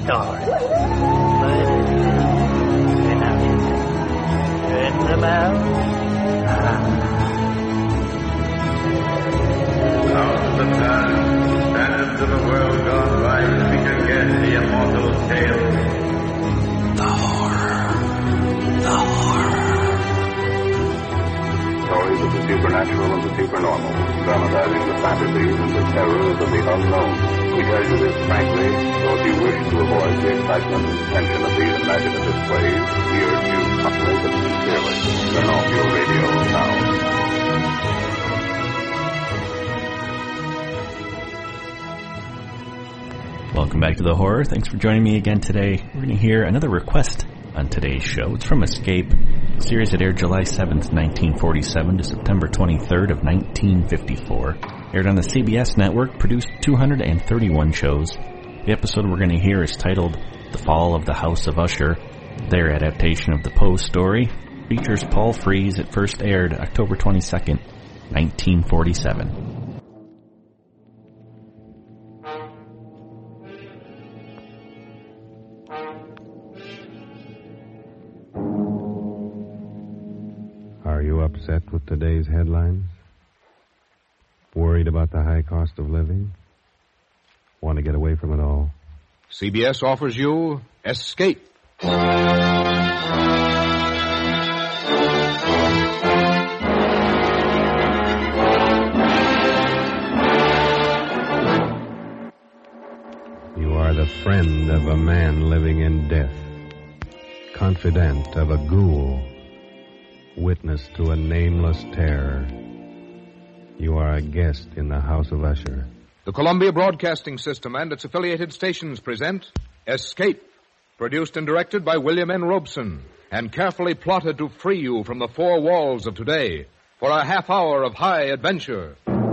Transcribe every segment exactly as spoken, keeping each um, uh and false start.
story. Turn up. Turn them out. Out of the past, standards of a world gone by, speak again the immortal tale. The horror. The horror. Stories of the supernatural and the supernormal, dramatizing the fantasies and the terrors of the unknown. We tell you this frankly, so if you wish to avoid the excitement and tension of these imaginative plays, we urge you humbly but sincerely, turn off your radio now. Welcome back to The Horror. Thanks for joining me again today. We're going to hear another request on today's show. It's from Escape, a series that aired July seventh, nineteen forty-seven to September twenty-third of nineteen fifty-four. Aired on the C B S network, produced two hundred thirty-one shows. The episode we're going to hear is titled The Fall of the House of Usher. Their adaptation of the Poe story features Paul Frees. It first aired October twenty-second, nineteen forty-seven. Are you upset with today's headlines? Worried about the high cost of living? Want to get away from it all? C B S offers you Escape. You are the friend of a man living in death, confidant of a ghoul, witness to a nameless terror. You are a guest in the House of Usher. The Columbia Broadcasting System and its affiliated stations present Escape, produced and directed by William N. Robeson, and carefully plotted to free you from the four walls of today for a half hour of high adventure.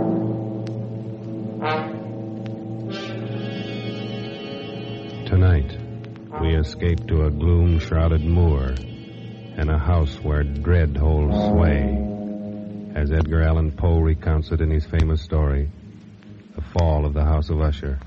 Tonight, we escape to a gloom-shrouded moor and a house where dread holds sway, as Edgar Allan Poe recounts it in his famous story, The Fall of the House of Usher.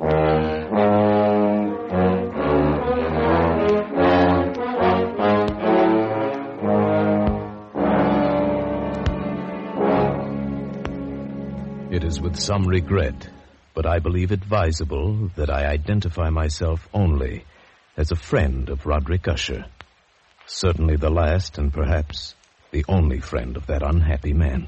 It is with some regret, but I believe advisable that I identify myself only as a friend of Roderick Usher. Certainly the last and perhaps the only friend of that unhappy man.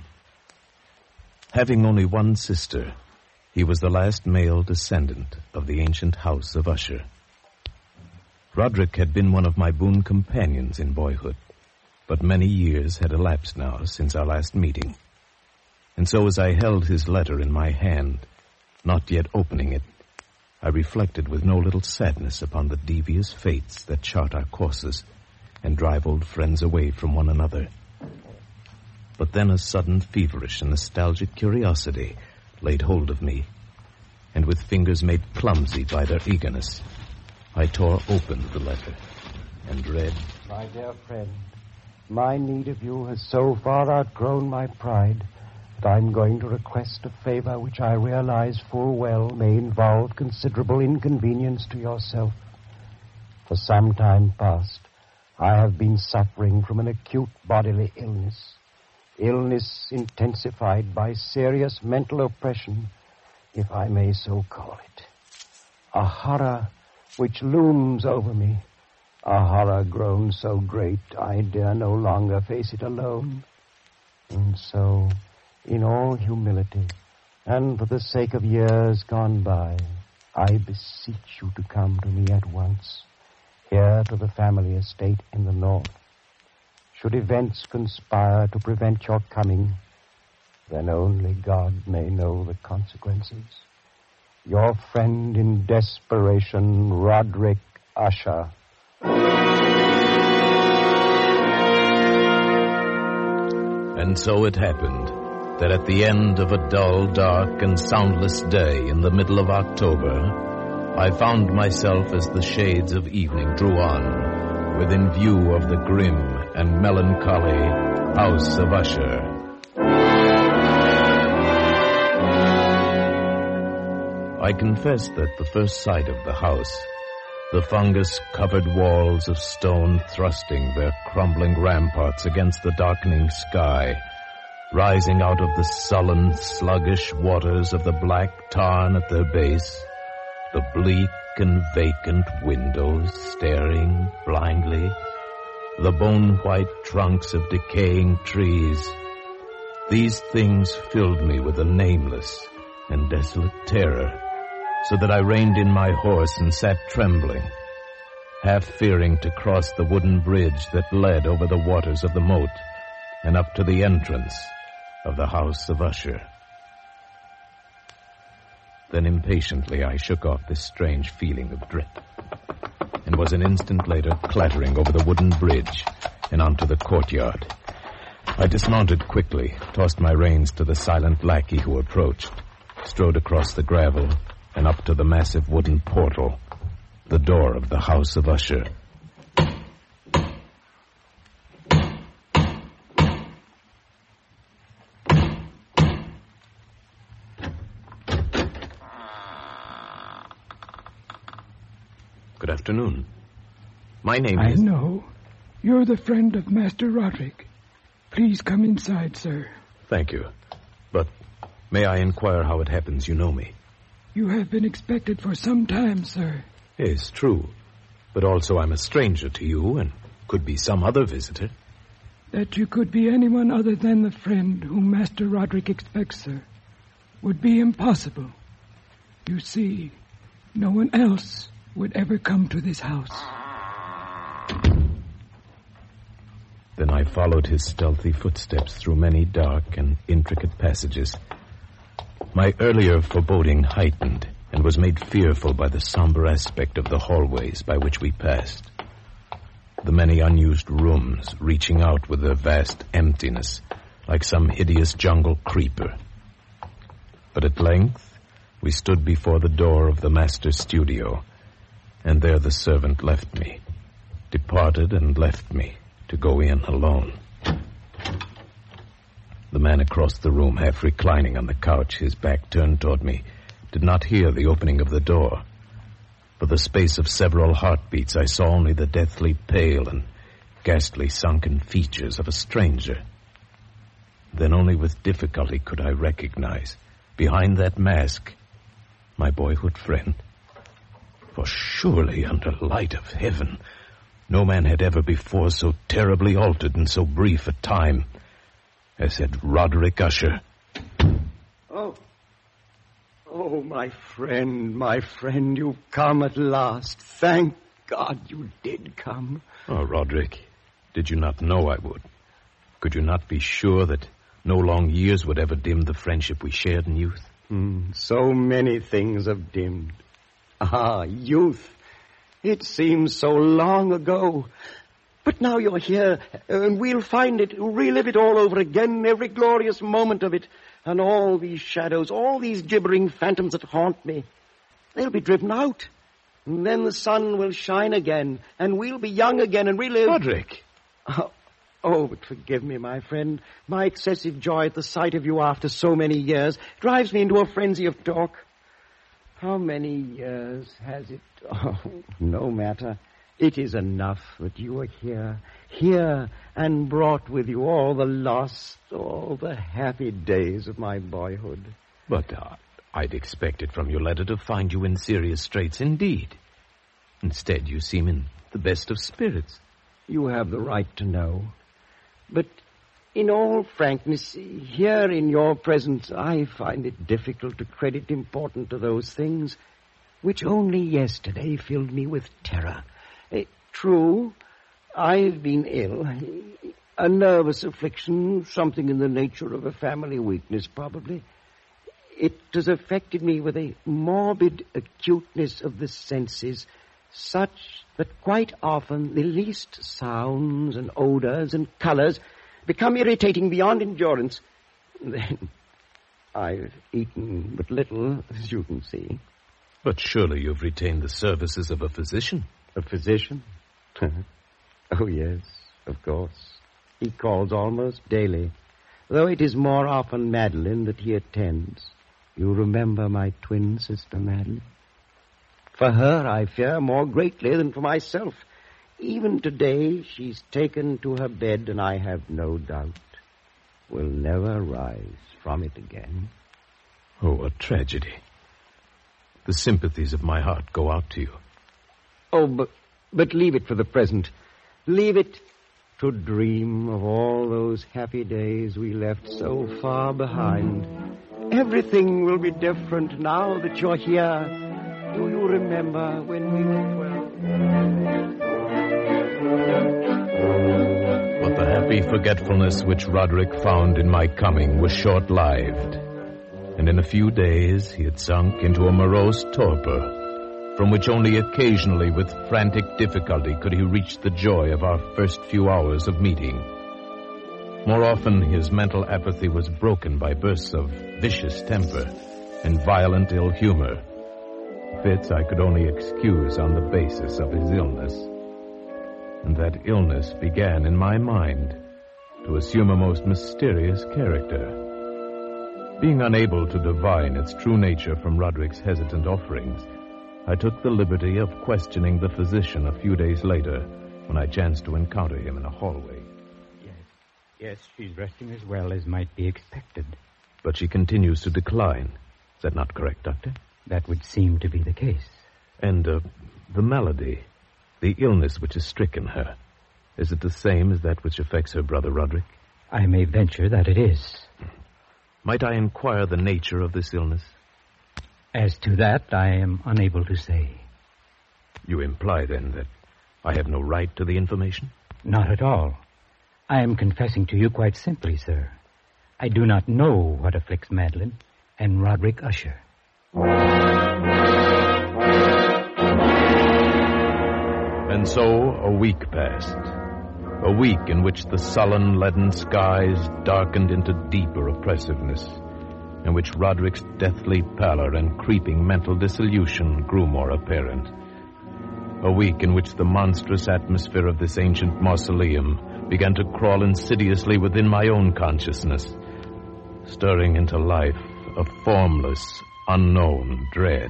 Having only one sister, he was the last male descendant of the ancient house of Usher. Roderick had been one of my boon companions in boyhood, but many years had elapsed now since our last meeting. And so as I held his letter in my hand, not yet opening it, I reflected with no little sadness upon the devious fates that chart our courses and drive old friends away from one another. But then a sudden feverish and nostalgic curiosity laid hold of me, and with fingers made clumsy by their eagerness, I tore open the letter and read, My dear friend, my need of you has so far outgrown my pride that I'm going to request a favor which I realize full well may involve considerable inconvenience to yourself. For some time past, I have been suffering from an acute bodily illness, illness intensified by serious mental oppression, if I may so call it. A horror which looms over me, a horror grown so great I dare no longer face it alone. And so, in all humility, and for the sake of years gone by, I beseech you to come to me at once, here to the family estate in the north. Should events conspire to prevent your coming, then only God may know the consequences. Your friend in desperation, Roderick Usher. And so it happened that at the end of a dull, dark, and soundless day in the middle of October, I found myself as the shades of evening drew on, within view of the grim and melancholy House of Usher. I confess that the first sight of the house The fungus-covered walls of stone thrusting their crumbling ramparts against the darkening sky, rising out of the sullen, sluggish waters of the black tarn at their base, the bleak and vacant windows staring blindly, the bone-white trunks of decaying trees. These things filled me with a nameless and desolate terror, so that I reined in my horse and sat trembling, half fearing to cross the wooden bridge that led over the waters of the moat and up to the entrance of the House of Usher. Then impatiently I shook off this strange feeling of dread, and was an instant later clattering over the wooden bridge and onto the courtyard. I dismounted quickly, tossed my reins to the silent lackey who approached, strode across the gravel and up to the massive wooden portal, the door of the House of Usher. Good afternoon. My name I is... I know. You're the friend of Master Roderick. Please come inside, sir. Thank you. But may I inquire how it happens you know me? You have been expected for some time, sir. Yes, true. But also I'm a stranger to you and could be some other visitor. That you could be anyone other than the friend whom Master Roderick expects, sir, would be impossible. You see, no one else would ever come to this house. Then I followed his stealthy footsteps through many dark and intricate passages. My earlier foreboding heightened and was made fearful by the somber aspect of the hallways by which we passed. The many unused rooms reaching out with their vast emptiness like some hideous jungle creeper. But at length we stood before the door of the master's studio, and there the servant left me, departed and left me to go in alone. The man across the room, half reclining on the couch, his back turned toward me, did not hear the opening of the door. For the space of several heartbeats, I saw only the deathly pale and ghastly sunken features of a stranger. Then only with difficulty could I recognize, behind that mask, my boyhood friend. For surely, under light of heaven, no man had ever before so terribly altered in so brief a time as had Roderick Usher. Oh. Oh, my friend, my friend, you've come at last. Thank God you did come. Oh, Roderick, did you not know I would? Could you not be sure that no long years would ever dim the friendship we shared in youth? Mm, so many things have dimmed. Ah, youth. It seems so long ago. But now you're here, and we'll find it, relive it all over again, every glorious moment of it. And all these shadows, all these gibbering phantoms that haunt me, they'll be driven out. And then the sun will shine again, and we'll be young again and relive... Roderick! Oh, oh, but forgive me, my friend. My excessive joy at the sight of you after so many years drives me into a frenzy of talk. How many years has it... Oh, no matter. It is enough that you are here, here, and brought with you all the lost, all the happy days of my boyhood. But uh, I'd expected from your letter to find you in serious straits indeed. Instead, you seem in the best of spirits. You have the right to know. But in all frankness, here in your presence, I find it difficult to credit importance to those things which only yesterday filled me with terror. Uh, true, I've been ill. A nervous affliction, something in the nature of a family weakness, probably. It has affected me with a morbid acuteness of the senses, such that quite often the least sounds and odors and colors become irritating beyond endurance. Then I've eaten but little, as you can see. But surely you've retained the services of a physician. A physician? Oh, yes, of course. He calls almost daily, though it is more often Madeline that he attends. You remember my twin sister, Madeline? For her, I fear more greatly than for myself. Even today, she's taken to her bed, and I have no doubt will never rise from it again. Oh, a tragedy. The sympathies of my heart go out to you. Oh, but, but leave it for the present. Leave it to dream of all those happy days we left so far behind. Everything will be different now that you're here. Do you remember when we were twelve? But the happy forgetfulness which Roderick found in my coming was short-lived. And in a few days he had sunk into a morose torpor, from which only occasionally with frantic difficulty could he reach the joy of our first few hours of meeting. More often his mental apathy was broken by bursts of vicious temper and violent ill humor. Fits I could only excuse on the basis of his illness. And that illness began in my mind to assume a most mysterious character. Being unable to divine its true nature from Roderick's hesitant offerings, I took the liberty of questioning the physician a few days later when I chanced to encounter him in a hallway. Yes, yes, she's resting as well as might be expected. But she continues to decline. Is that not correct, Doctor? That would seem to be the case. And uh, the malady, the illness which has stricken her, is it the same as that which affects her brother Roderick? I may venture that it is. Might I inquire the nature of this illness? As to that, I am unable to say. You imply, then, that I have no right to the information? Not at all. I am confessing to you quite simply, sir. I do not know what afflicts Madeline and Roderick Usher. And so a week passed. A week in which the sullen, leaden skies darkened into deeper oppressiveness, in which Roderick's deathly pallor and creeping mental dissolution grew more apparent. A week in which the monstrous atmosphere of this ancient mausoleum began to crawl insidiously within my own consciousness, stirring into life a formless, unknown dread.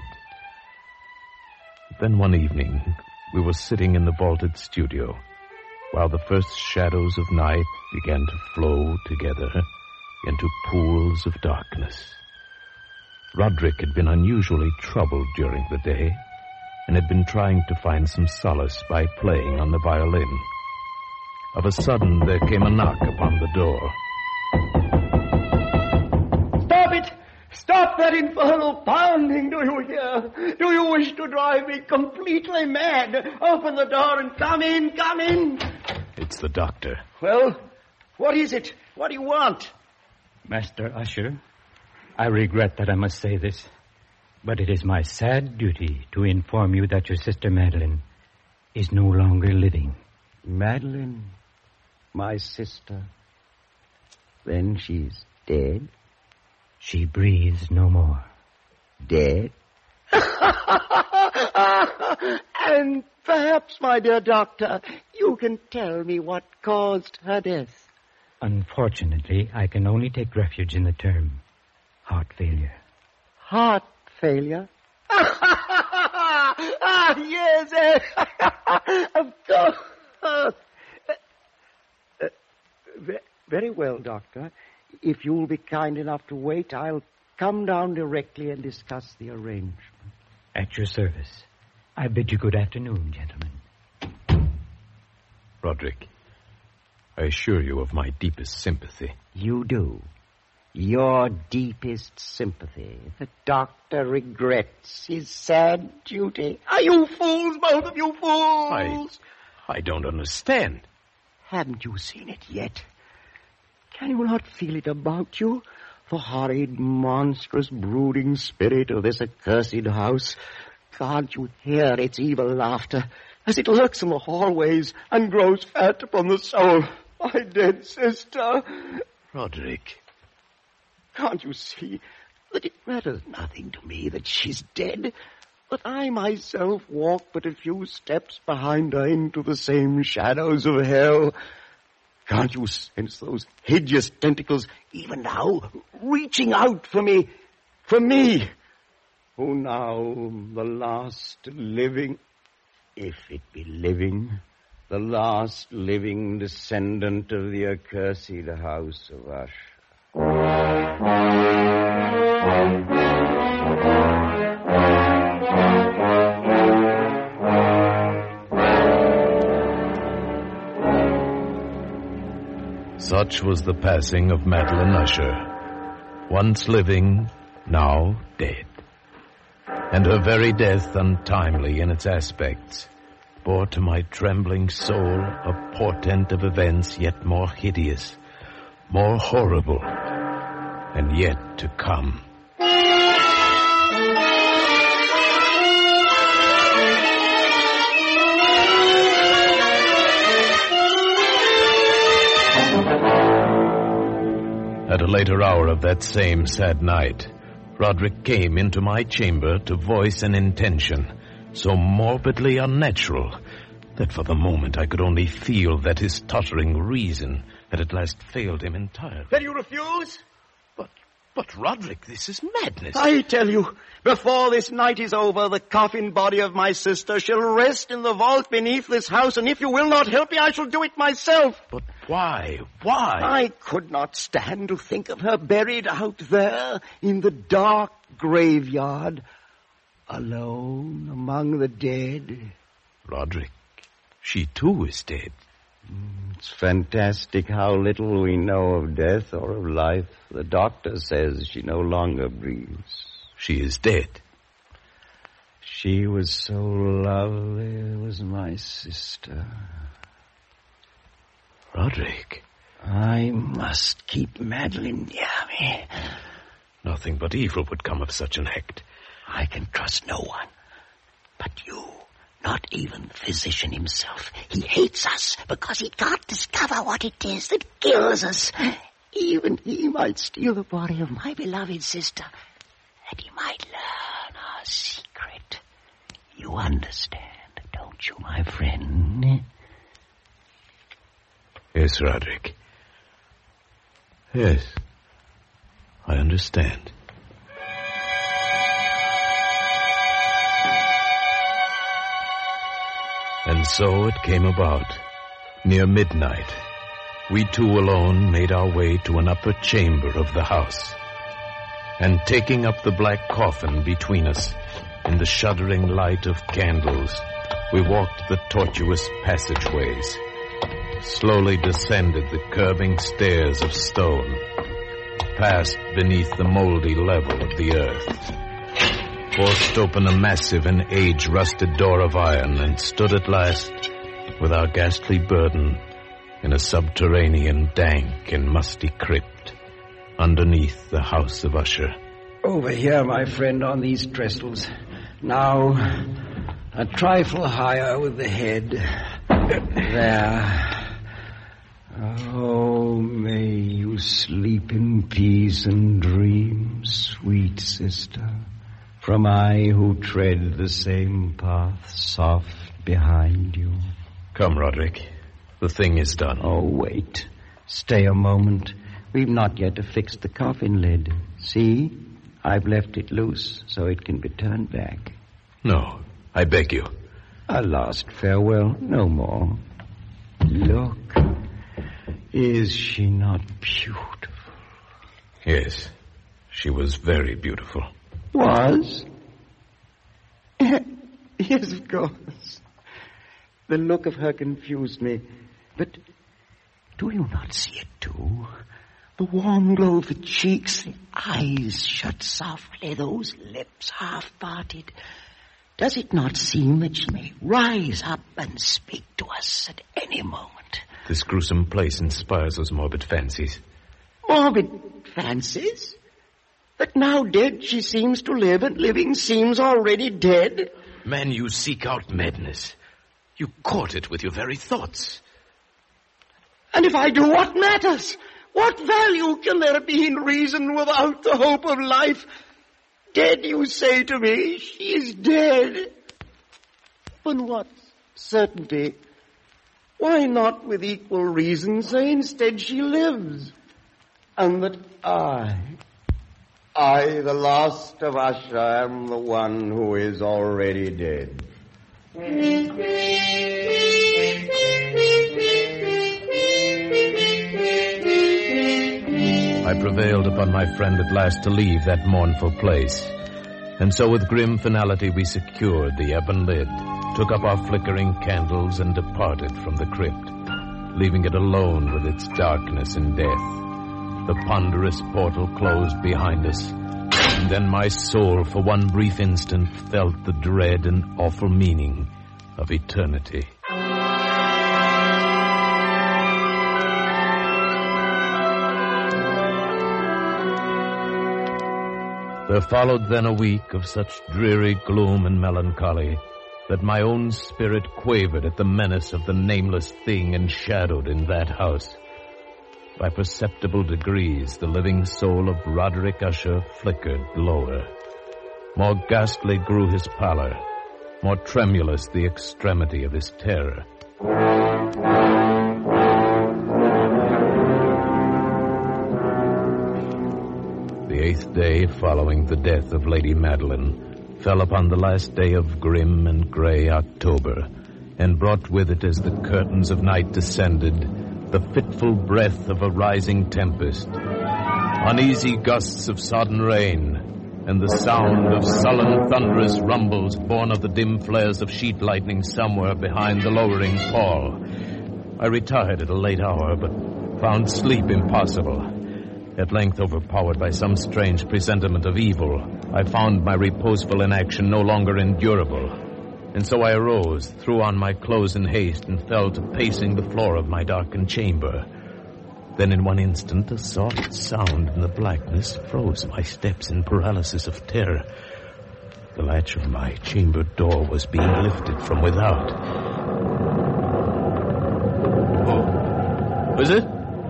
Then one evening, we were sitting in the vaulted studio, while the first shadows of night began to flow together into pools of darkness. Roderick had been unusually troubled during the day, and had been trying to find some solace by playing on the violin. Of a sudden, there came a knock upon the door. Stop it! Stop that infernal pounding, do you hear? Do you wish to drive me completely mad? Open the door and come in, come in! It's the doctor. Well, what is it? What do you want? Master Usher, I regret that I must say this, but it is my sad duty to inform you that your sister Madeline is no longer living. Madeline, my sister, then she's dead? She breathes no more. Dead? And perhaps, my dear doctor, you can tell me what caused her death. Unfortunately, I can only take refuge in the term heart failure. Heart failure? Ah, yes, uh, of course. Uh, uh, very well, Doctor. If you'll be kind enough to wait, I'll come down directly and discuss the arrangement. At your service. I bid you good afternoon, gentlemen. Roderick, I assure you of my deepest sympathy. You do. Your deepest sympathy. The doctor regrets his sad duty. Are you fools, both of you fools? I, I don't understand. Haven't you seen it yet? Can you not feel it about you? The horrid, monstrous, brooding spirit of this accursed house. Can't you hear its evil laughter as it lurks in the hallways and grows fat upon the soul? My dead sister. Roderick. Can't you see that it matters nothing to me that she's dead? That I myself walk but a few steps behind her into the same shadows of hell? Can't you sense those hideous tentacles even now reaching out for me? For me? who now the last living, if it be living, the last living descendant of the accursed house of Usher. Such was the passing of Madeline Usher, once living, now dead. And her very death, untimely in its aspects, bore to my trembling soul a portent of events yet more hideous, more horrible, and yet to come. At a later hour of that same sad night, Roderick came into my chamber to voice an intention so morbidly unnatural that for the moment I could only feel that his tottering reason had at last failed him entirely. Then you refuse? But, but Roderick, this is madness. I tell you, before this night is over, the coffin body of my sister shall rest in the vault beneath this house, and if you will not help me, I shall do it myself. But why? Why? I could not stand to think of her buried out there in the dark graveyard, alone among the dead. Roderick, she too is dead. It's fantastic how little we know of death or of life. The doctor says she no longer breathes. She is dead. She was so lovely, was my sister. Roderick. I must keep Madeline near me. Nothing but evil would come of such an act. I can trust no one but you. Not even the physician himself. He hates us because he can't discover what it is that kills us. Even he might steal the body of my beloved sister, and he might learn our secret. You understand, don't you, my friend? Yes, Roderick. Yes, I understand. And so it came about. Near midnight, we two alone made our way to an upper chamber of the house. And taking up the black coffin between us, in the shuddering light of candles, we walked the tortuous passageways, slowly descended the curving stairs of stone, passed beneath the moldy level of the earth, forced open a massive and age-rusted door of iron, and stood at last, with our ghastly burden, in a subterranean, dank and musty crypt, underneath the house of Usher. Over here, my friend, on these trestles. Now, a trifle higher with the head. There. Oh, may you sleep in peace and dream, sweet sister. From I who tread the same path soft behind you. Come, Roderick. The thing is done. Oh, wait. Stay a moment. We've not yet affixed the coffin lid. See? I've left it loose so it can be turned back. No, I beg you. A last farewell, no more. Look. Is she not beautiful? Yes, she was very beautiful. Was? Yes, of course. The look of her confused me. But do you not see it, too? The warm glow of the cheeks, the eyes shut softly, those lips half parted. Does it not seem that she may rise up and speak to us at any moment? This gruesome place inspires those morbid fancies. Morbid fancies? That now dead she seems to live, and living seems already dead? Man, you seek out madness. You court it with your very thoughts. And if I do, what matters? What value can there be in reason without the hope of life? Dead, you say to me, she is dead. But what certainty? Why not with equal reason say instead she lives? And that I, I, the last of Usher, am the one who is already dead. I prevailed upon my friend at last to leave that mournful place. And so with grim finality we secured the ebon lid, took up our flickering candles and departed from the crypt, leaving it alone with its darkness and death. The ponderous portal closed behind us, and then my soul for one brief instant felt the dread and awful meaning of eternity. There followed then a week of such dreary gloom and melancholy that my own spirit quavered at the menace of the nameless thing enshadowed in that house. By perceptible degrees, the living soul of Roderick Usher flickered lower. More ghastly grew his pallor, more tremulous the extremity of his terror. The eighth day following the death of Lady Madeline fell upon the last day of grim and gray October, and brought with it, as the curtains of night descended, the fitful breath of a rising tempest, uneasy gusts of sodden rain, and the sound of sullen thunderous rumbles born of the dim flares of sheet lightning somewhere behind the lowering pall. I retired at a late hour, but found sleep impossible. At length, overpowered by some strange presentiment of evil, I found my reposeful inaction no longer endurable. And so I arose, threw on my clothes in haste, and fell to pacing the floor of my darkened chamber. Then in one instant a soft sound in the blackness froze my steps in paralysis of terror. The latch of my chamber door was being lifted from without. Oh, was it?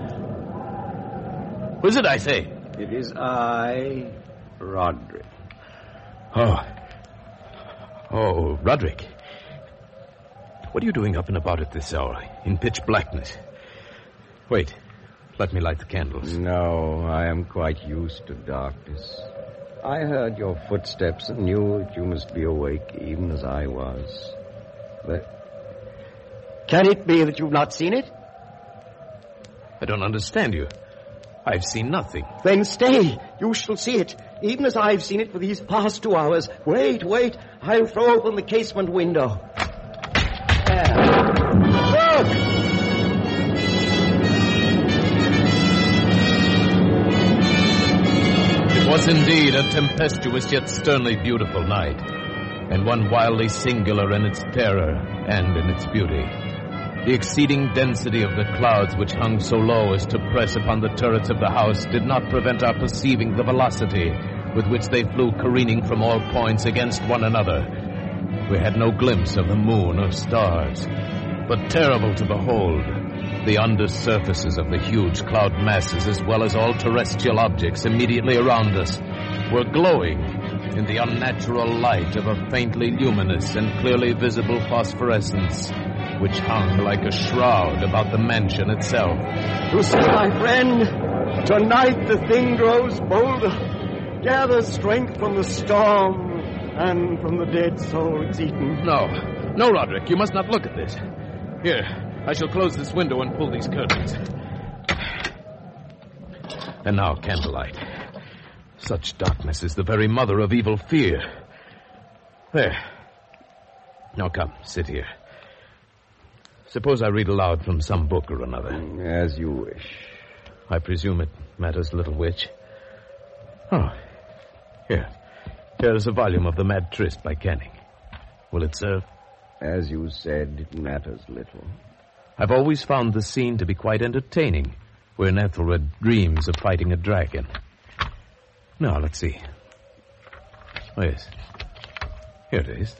Was it, I say? It is I, Roderick. Oh. Oh, Roderick. What are you doing up and about at this hour, in pitch blackness? Wait, let me light the candles. No, I am quite used to darkness. I heard your footsteps and knew that you must be awake, even as I was. But can it be that you've not seen it? I don't understand you. I've seen nothing. Then stay. You shall see it, even as I've seen it for these past two hours. Wait, wait. I'll throw open the casement window. There. Look! It was indeed a tempestuous yet sternly beautiful night, and one wildly singular in its terror and in its beauty. The exceeding density of the clouds which hung so low as to press upon the turrets of the house did not prevent our perceiving the velocity with which they flew careening from all points against one another. We had no glimpse of the moon or stars, but terrible to behold, the undersurfaces of the huge cloud masses, as well as all terrestrial objects immediately around us, were glowing in the unnatural light of a faintly luminous and clearly visible phosphorescence, which hung like a shroud about the mansion itself. You see, my friend, tonight the thing grows bolder. Gather strength from the storm and from the dead soul it's eaten. No, no, Roderick, you must not look at this. Here, I shall close this window and pull these curtains. And now, candlelight. Such darkness is the very mother of evil fear. There. Now come, sit here. Suppose I read aloud from some book or another. As you wish. I presume it matters little which. Oh, here. Here is a volume of The Mad Tryst by Canning. Will it serve? As you said, it matters little. I've always found the scene to be quite entertaining, wherein Ethelred dreams of fighting a dragon. Now, let's see. Oh, yes. Here it is.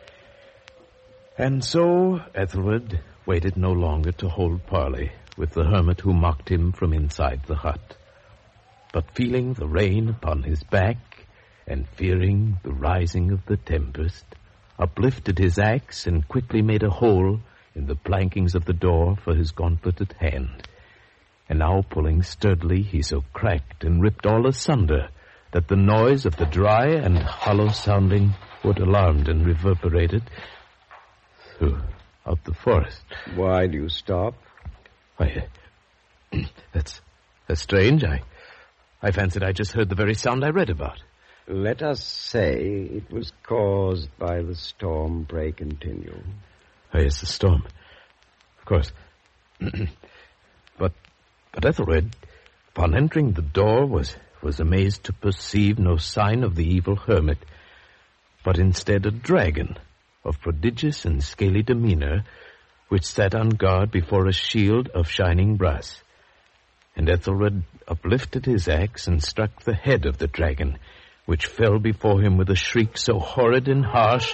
And so Ethelred waited no longer to hold parley with the hermit who mocked him from inside the hut, but feeling the rain upon his back and fearing the rising of the tempest, uplifted his axe and quickly made a hole in the plankings of the door for his gauntleted hand. And now, pulling sturdily, he so cracked and ripped all asunder that the noise of the dry and hollow-sounding wood alarmed and reverberated throughout the forest. Why do you stop? Why, uh, that's, that's strange. I, I fancied I just heard the very sound I read about. Let us say it was caused by the storm. Pray continue. Oh, yes, the storm. Of course. but, but Ethelred, upon entering the door, was, was amazed to perceive no sign of the evil hermit, but instead a dragon of prodigious and scaly demeanor, which sat on guard before a shield of shining brass. And Ethelred uplifted his axe and struck the head of the dragon, which fell before him with a shriek so horrid and harsh,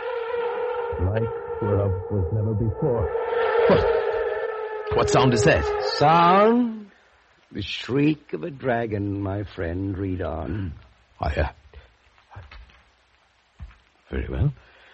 like whereof was never before. What? What sound is that? Sound? The shriek of a dragon, my friend. Read on. I, uh... Very well.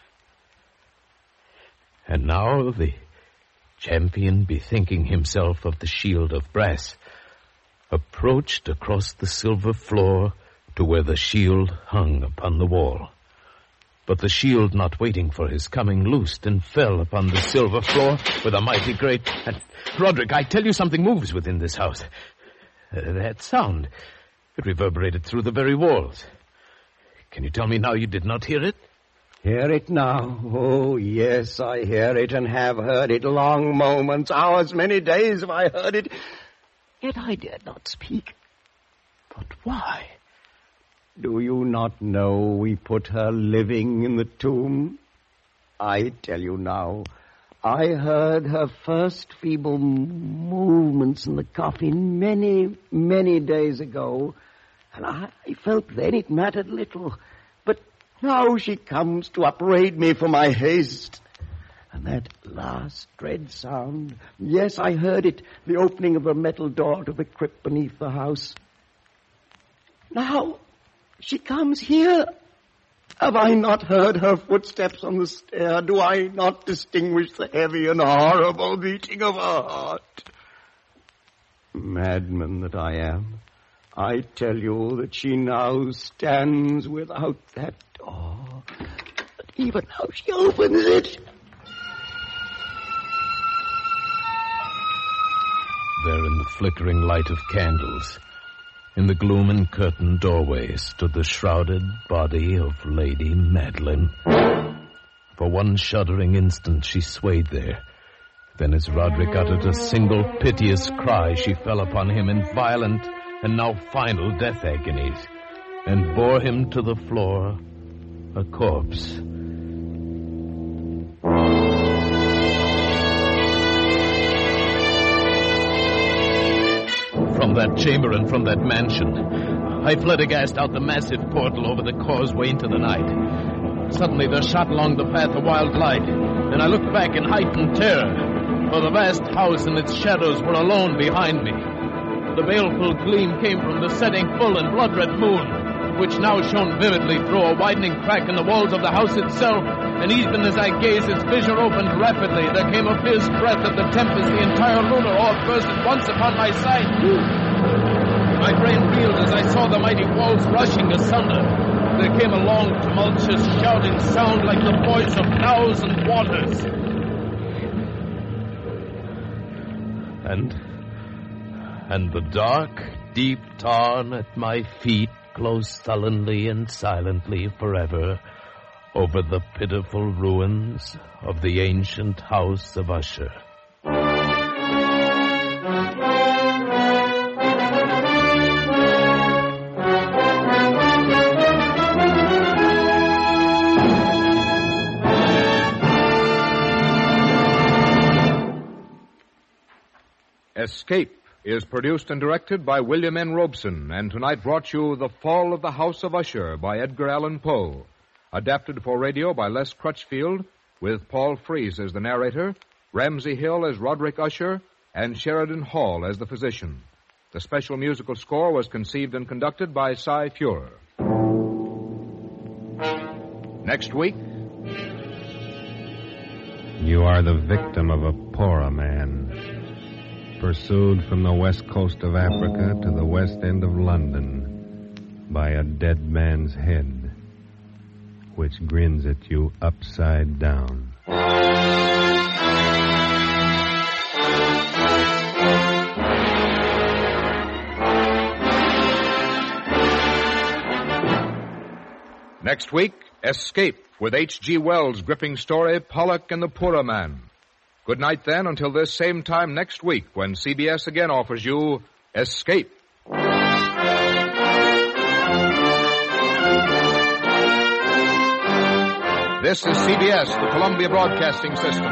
And now the champion, bethinking himself of the shield of brass, approached across the silver floor to where the shield hung upon the wall. But the shield, not waiting for his coming, loosed and fell upon the silver floor with a mighty great... And, Roderick, I tell you something moves within this house. Uh, that sound, it reverberated through the very walls. Can you tell me now you did not hear it? Hear it now? Oh, yes, I hear it and have heard it. Long moments, hours, many days have I heard it. Yet I dared not speak. But why? Do you not know we put her living in the tomb? I tell you now, I heard her first feeble movements in the coffin many, many days ago, and I felt then it mattered little. But now she comes to upbraid me for my haste. And that last dread sound, yes, I heard it, the opening of a metal door to the crypt beneath the house. Now she comes here. Have I not heard her footsteps on the stair? Do I not distinguish the heavy and horrible beating of her heart? Madman that I am, I tell you that she now stands without that door. But even now she opens it. There in the flickering light of candles, in the gloom and curtained doorway, stood the shrouded body of Lady Madeline. For one shuddering instant she swayed there. Then as Roderick uttered a single piteous cry, she fell upon him in violent and now final death agonies, and bore him to the floor, a corpse. From that chamber and from that mansion, I fled aghast out the massive portal over the causeway into the night. Suddenly there shot along the path a wild light, and I looked back in heightened terror, for the vast house and its shadows were alone behind me. The baleful gleam came from the setting full and blood-red moon, which now shone vividly through a widening crack in the walls of the house itself, and even as I gazed, its vision opened rapidly. There came a fierce breath of the tempest. The entire lunar orb burst at once upon my sight. My brain reeled as I saw the mighty walls rushing asunder. There came a long, tumultuous, shouting sound like the voice of thousand waters. And, and the dark, deep tarn at my feet closed sullenly and silently forever over the pitiful ruins of the ancient house of Usher. Escape is produced and directed by William N. Robeson, and tonight brought you The Fall of the House of Usher by Edgar Allan Poe. Adapted for radio by Les Crutchfield, with Paul Frees as the narrator, Ramsey Hill as Roderick Usher, and Sheridan Hall as the physician. The special musical score was conceived and conducted by Cy Fuhrer. Next week... You are the victim of a Pora man, pursued from the west coast of Africa to the west end of London. by a dead man's head, which grins at you upside down. Next week, Escape with H G Wells' gripping story, Pollock and the Poorer Man. Good night, then, until this same time next week when C B S again offers you Escape. This is C B S, the Columbia Broadcasting System.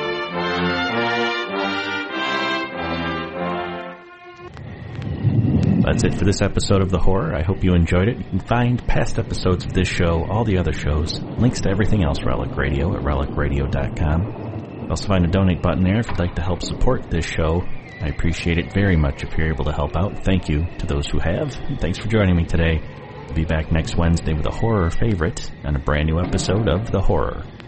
That's it for this episode of The Horror. I hope you enjoyed it. You can find past episodes of this show, all the other shows, links to everything else Relic Radio at relic radio dot com. You'll also find a donate button there if you'd like to help support this show. I appreciate it very much if you're able to help out. Thank you to those who have. And thanks for joining me today. We'll be back next Wednesday with a horror favorite and a brand new episode of The Horror.